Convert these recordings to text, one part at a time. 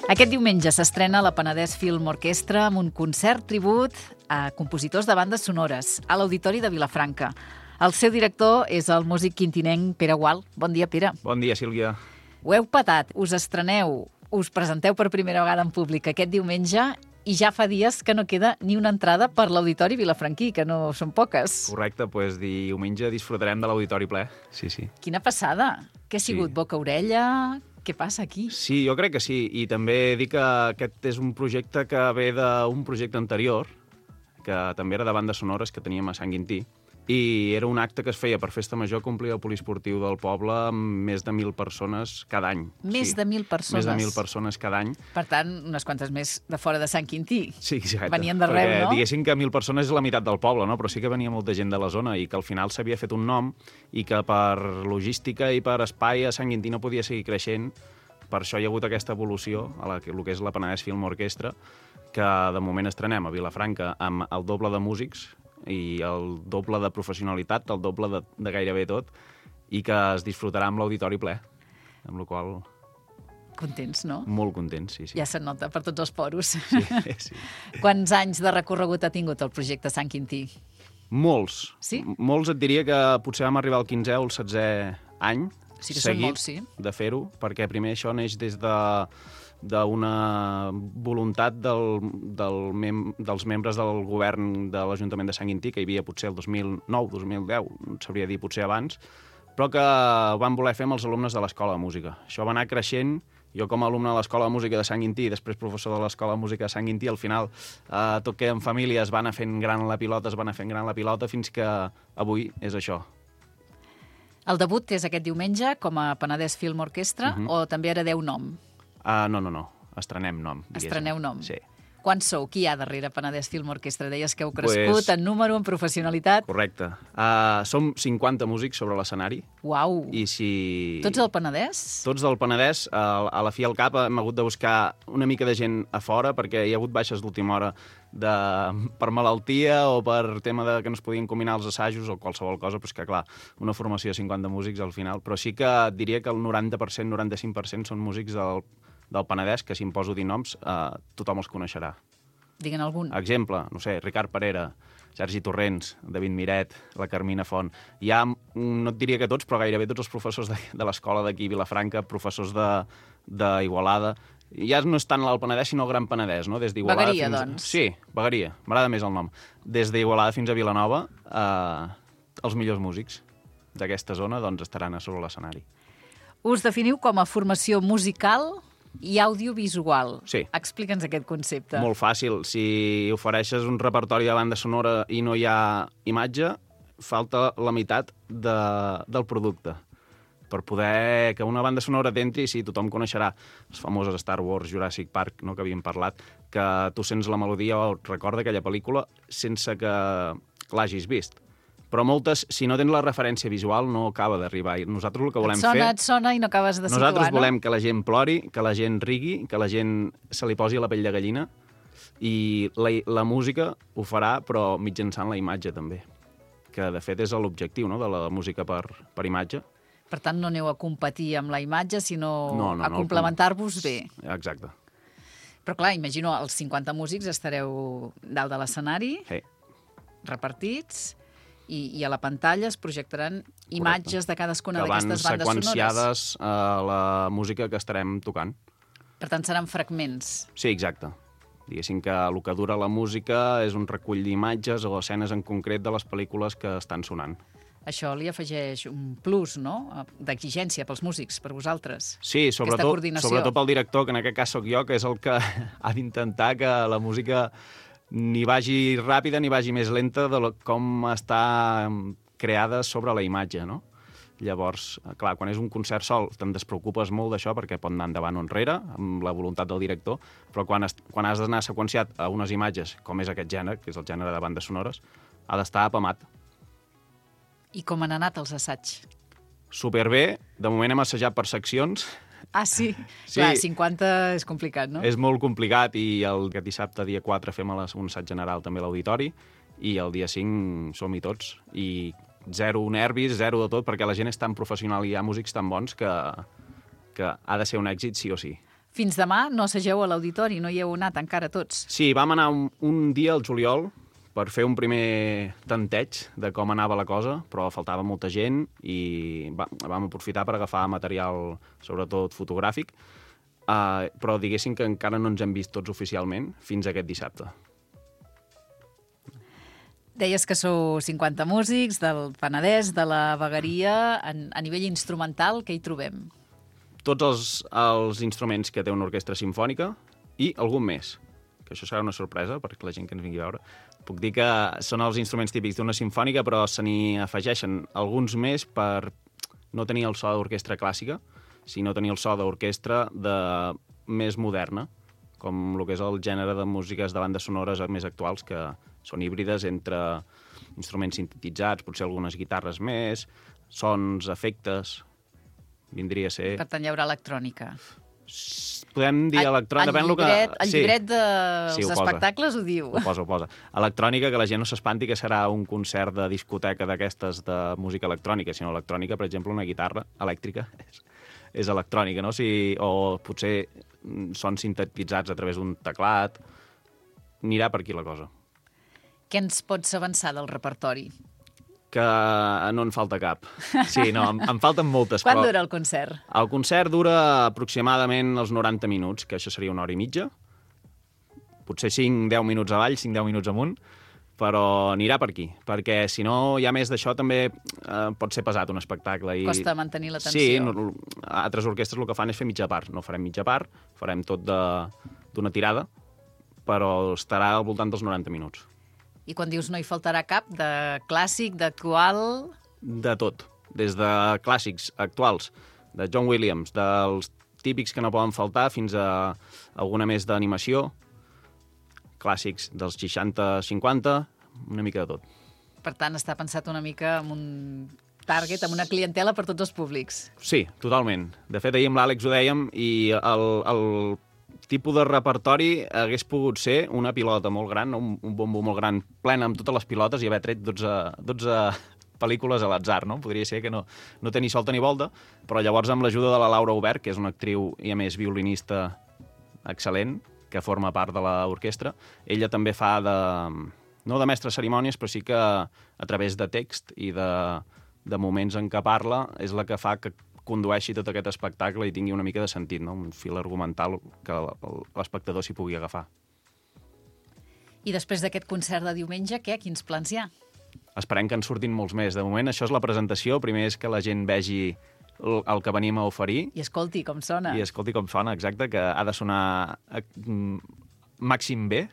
Aquest diumenge s'estrena la Penedès Film Orquestra amb un concert tribut a compositors de bandes sonores a l'Auditori de Vilafranca. El seu director és el músic quintinenc Pere Gual. Bon dia, Pere. Bon dia, Sílvia. Ho heu petat, us estreneu, us presenteu per primera vegada en públic aquest diumenge i ja fa dies que no queda ni una entrada per l'Auditori vilafranquí, que no són poques. Correcte, doncs diumenge disfrutarem de l'Auditori ple. Sí. Quina passada! Què ha sigut? Boca-orella? Què passa aquí? Sí, jo crec que sí. I també dic que aquest és un projecte que ve d'un projecte anterior, que també era de bandes sonores que teníem a Sant Quintí, i era un acte que es feia per Festa Major que omplia el poliesportiu del poble amb més de 1.000 persones cada any. Més de 1.000 persones? Més de 1.000 persones cada any. Per tant, unes quantes més de fora de Sant Quintí. Sí, exacte. Venien d'arreu, no? Perquè diguéssim que 1.000 persones és la meitat del poble, no? Però sí que venia molta gent de la zona i que al final s'havia fet un nom i que per logística i per espai a Sant Quintí no podia seguir creixent. Per això hi ha hagut aquesta evolució a el que és la Penedès Film Orquestra, que de moment estrenem a Vilafranca amb el doble de músics i el doble de professionalitat, el doble de gairebé tot, i que es disfrutarà amb l'auditori ple, amb la qual cosa... Contents, no? Molt contents, sí. Ja se'n nota per tots els poros. Sí. Quants anys de recorregut ha tingut el projecte Sant Quintí? Molts. Sí? Molts et diria que potser vam arribar al 15è o al 16è any, Sí que són molts, sí. De fer-ho, perquè primer això neix des d'una voluntat dels membres del govern de l'Ajuntament de Sant Quintí, que hi havia potser el 2009, 2010, no sabria dir potser abans, però que van voler fer amb els alumnes de l'Escola de Música. Això va anar creixent. Jo com a alumne de l'Escola de Música de Sant Quintí i després professor de l'Escola de Música de Sant Quintí, al final tot que en família es va anar fent gran la pilota, fins que avui és això. El debut és aquest diumenge com a Penedès Film Orquestra o també heredeu nom? No. Estrenem nom. Estreneu nom? Sí. Quants sou? Qui hi ha darrere Penedès Film Orquestra? Deies que heu crescut en número, en professionalitat. Correcte. Som 50 músics sobre l'escenari. Uau! I si... Tots del Penedès? Tots del Penedès. A la fi al cap hem hagut de buscar una mica de gent a fora perquè hi ha hagut baixes d'última hora per malaltia o per tema que no es podien combinar els assajos o qualsevol cosa, però que clar, una formació de 50 músics al final. Però sí que diria que el 90%, 95% són músics del Penedès, que si em poso dir noms, tothom els coneixerà. Digue'n algun. Exemple, no sé, Ricard Parera, Sergi Torrents, David Miret, la Carmina Font. Hi ha, no et diria que tots, però gairebé tots els professors de l'escola d'aquí, Vilafranca, professors d'Igualada. Ja no és tant el Penedès, sinó el Gran Penedès, no? Des d'Igualada Vegueria, fins... doncs. Sí, Vegueria, m'agrada més el nom. Des d'Igualada fins a Vilanova, els millors músics d'aquesta zona doncs, estaran a sobre l'escenari. Us definiu com a formació musical i audiovisual. Sí. Explica'ns aquest concepte. Molt fàcil. Si ofereixes un repertori de banda sonora i no hi ha imatge, falta la meitat del producte. Per poder que una banda sonora t'entri, sí, tothom coneixerà les famoses Star Wars, Jurassic Park, no, que havíem parlat, que tu sents la melodia o et recorda aquella pel·lícula sense que l'hagis vist. Però moltes, si no tens la referència visual, no acaba d'arribar. I nosaltres el que volem fer... Et sona i no acabes de situar, nosaltres volem que la gent plori, que la gent rigui, que la gent se li posi la pell de gallina, i la música ho farà, però mitjançant la imatge també, que de fet és l'objectiu, no?, de la música per imatge. Per tant, no aneu a competir amb la imatge, sinó a complementar-vos bé. Exacte. Però clar, imagino, els 50 músics estareu dalt de l'escenari, repartits, i a la pantalla es projectaran imatges de cadascuna d'aquestes bandes sonores. Que van seqüenciades a la música que estarem tocant. Per tant, seran fragments. Sí, exacte. Diguéssim que el que dura la música és un recull d'imatges o escenes en concret de les pel·lícules que estan sonant. Això li afegeix un plus, no?, d'exigència pels músics, per vosaltres. Sí, sobretot pel director, que en aquest cas sóc jo, que és el que ha d'intentar que la música ni vagi ràpida ni vagi més lenta de com està creada sobre la imatge, no? Llavors, clar, quan és un concert sol te'n despreocupes molt d'això perquè pot anar endavant o enrere, amb la voluntat del director, però quan has d'anar seqüenciat a unes imatges, com és aquest gènere, que és el gènere de bandes sonores, ha d'estar apamat. I com han anat els assaigs? Superbé. De moment hem assajat per seccions. Ah, sí? Clar, 50 és complicat, no? És molt complicat i aquest dissabte, dia 4, fem un assaig general també a l'auditori i el dia 5 som-hi tots. I zero nervis, zero de tot, perquè la gent és tan professional i hi ha músics tan bons que ha de ser un èxit sí o sí. Fins demà no assageu a l'auditori, no hi heu anat encara tots. Sí, vam anar un dia al juliol per fer un primer tanteig de com anava la cosa, però faltava molta gent i vam aprofitar per agafar material, sobretot fotogràfic, però diguéssim que encara no ens hem vist tots oficialment fins aquest dissabte. Deies que sou 50 músics del Penedès, de la vegueria. A nivell instrumental, què hi trobem? Tots els instruments que té una orquestra simfònica i algun més, que això serà una sorpresa perquè la gent que ens vingui a veure. Puc dir que són els instruments típics d'una simfònica, però se n'hi afegeixen alguns més per no tenir el so d'orquestra clàssica, sinó tenir el so d'orquestra més moderna, com el que és el gènere de músiques de bandes sonores més actuals, que són híbrides entre instruments sintetitzats, potser algunes guitarres més, sons, efectes, vindria a ser... Per tant, hi haurà electrònica. Podem dir electrònica... El llibret dels espectacles ho diu. Ho posa. Electrònica, que la gent no s'espanti que serà un concert de discoteca d'aquestes de música electrònica, sinó electrònica, per exemple, una guitarra elèctrica és electrònica, no? O potser són sintetitzats a través d'un teclat. Anirà per aquí la cosa. Què ens pots avançar del repertori? Que no en falta cap. Sí, no, em falten moltes. Quant dura el concert? El concert dura aproximadament els 90 minuts, que això seria una hora i mitja. Potser 5-10 minuts avall, 5-10 minuts amunt, però anirà per aquí, perquè si no hi ha més d'això també pot ser pesat un espectacle. Costa mantenir l'atenció. Sí, altres orquestres el que fan és fer mitja part. No farem mitja part, farem tot d'una tirada, però estarà al voltant dels 90 minuts. I quan dius no hi faltarà cap, de clàssic, d'actual... De tot, des de clàssics actuals, de John Williams, dels típics que no poden faltar, fins a alguna més d'animació, clàssics dels 60-50, una mica de tot. Per tant, està pensat una mica amb un target, amb una clientela per tots els públics. Sí, totalment. De fet, ahir amb l'Àlex ho dèiem, i el tipus de repertori hagués pogut ser una pilota molt gran, un bombo molt gran, plena amb totes les pilotes i haver tret 12 pel·lícules a l'atzar, no? Podria ser que no té ni solta ni volta, però llavors amb l'ajuda de la Laura Obert, que és una actriu i a més violinista excel·lent, que forma part de l'orquestra, ella també fa no de mestre cerimònies, però sí que a través de text i de moments en què parla és la que fa que condueixi tot aquest espectacle i tingui una mica de sentit, no? Un fil argumental que l'espectador s'hi pugui agafar. I després d'aquest concert de diumenge, què? Quins plans hi ha? Esperem que en surtin molts més. De moment, això és la presentació. Primer és que la gent vegi el que venim a oferir. I escolti com sona. I escolti com sona, exacte, que ha de sonar màxim bé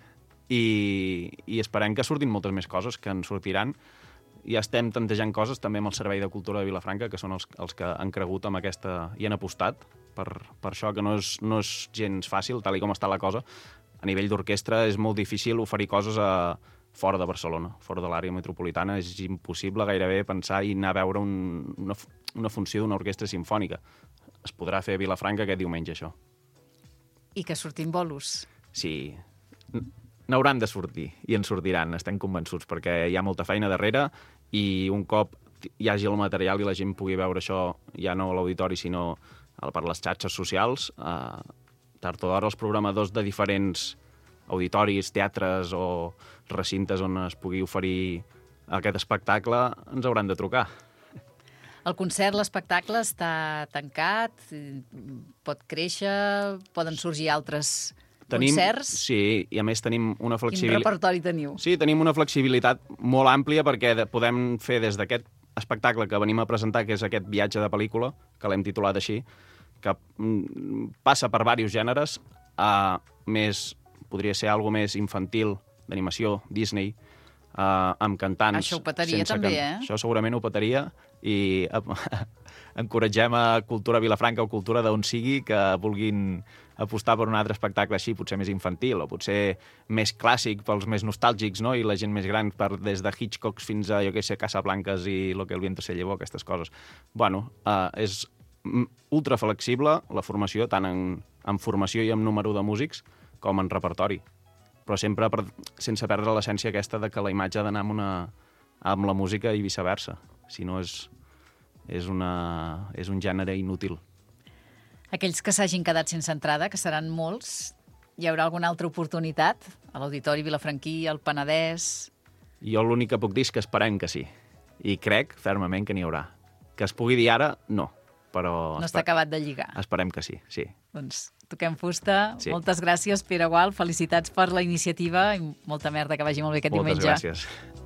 i esperem que surtin moltes més coses, que en sortiran. Ja estem tantejant coses també amb el Servei de Cultura de Vilafranca, que són els que han cregut amb aquesta i han apostat per això, que no és gens fàcil, tal i com està la cosa. A nivell d'orquestra és molt difícil oferir coses fora de Barcelona, fora de l'àrea metropolitana. És impossible gairebé pensar i anar a veure una funció d'una orquestra simfònica. Es podrà fer a Vilafranca aquest diumenge, això. I que surtin bolos. Sí, n'hauran de sortir, i en sortiran, estem convençuts, perquè hi ha molta feina darrere i un cop hi hagi el material i la gent pugui veure això, ja no a l'auditori, sinó per les xarxes socials, tard o d'hora els programadors de diferents auditoris, teatres o recintes on es pugui oferir aquest espectacle ens hauran de trucar. El concert, l'espectacle està tancat, pot créixer, poden sorgir altres concerts? Sí, i a més tenim una flexibilitat... Quin repertori teniu? Sí, tenim una flexibilitat molt àmplia perquè podem fer des d'aquest espectacle que venim a presentar, que és aquest viatge de pel·lícula, que l'hem titulat així, que passa per diversos gèneres, més, podria ser alguna més infantil, d'animació, Disney, amb cantants... Això ho petaria també, Això segurament ho petaria i encoratgem a Cultura Vilafranca o Cultura d'on sigui que vulguin apostar per un altre espectacle així, potser més infantil o potser més clàssic pels més nostàlgics, no? I la gent més gran des de Hitchcock fins a, jo què sé, Casablancas i Lo que el viento se llevó, aquestes coses. Bueno, és ultra flexible la formació, tant en formació i en número de músics com en repertori, però sempre sense perdre l'essència aquesta de que la imatge ha d'anar amb la música i viceversa. Si no és un gènere inútil. Aquells que s'hagin quedat sense entrada, que seran molts, hi haurà alguna altra oportunitat? A l'Auditori Vilafranquí, al Penedès... Jo l'únic que puc dir és que esperem que sí. I crec fermament que n'hi haurà. Que es pugui dir ara, no. Però no està acabat de lligar. Esperem que sí, sí. Doncs toquem fusta. Sí. Moltes gràcies, Pere Gual. Felicitats per la iniciativa i molta merda, que vagi molt bé aquest diumenge. Moltes gràcies.